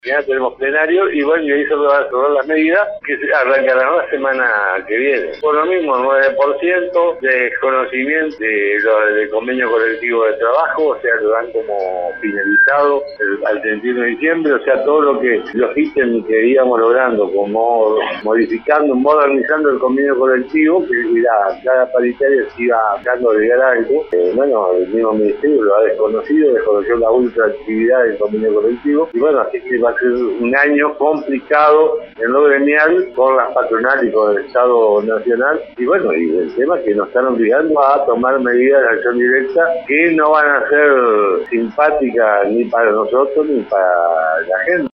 Ya tenemos plenario y bueno, y ahí se van a aprobar las medidas que arrancarán la semana que viene. Por lo mismo, 9% de desconocimiento del convenio colectivo de trabajo, o sea, lo dan como finalizado al 31 de diciembre, o sea, todo lo que los ítems que íbamos logrando, como modificando, modernizando el convenio colectivo, que cada paritaria se iba dando a agregar algo. Bueno, el mismo ministerio lo ha desconoció la ultraactividad del convenio colectivo, y bueno, así que va a ser un año complicado en lo gremial con las patronales y con el Estado Nacional, y bueno, y el tema es que nos están obligando a tomar medidas de acción directa que no van a ser simpáticas ni para nosotros ni para la gente.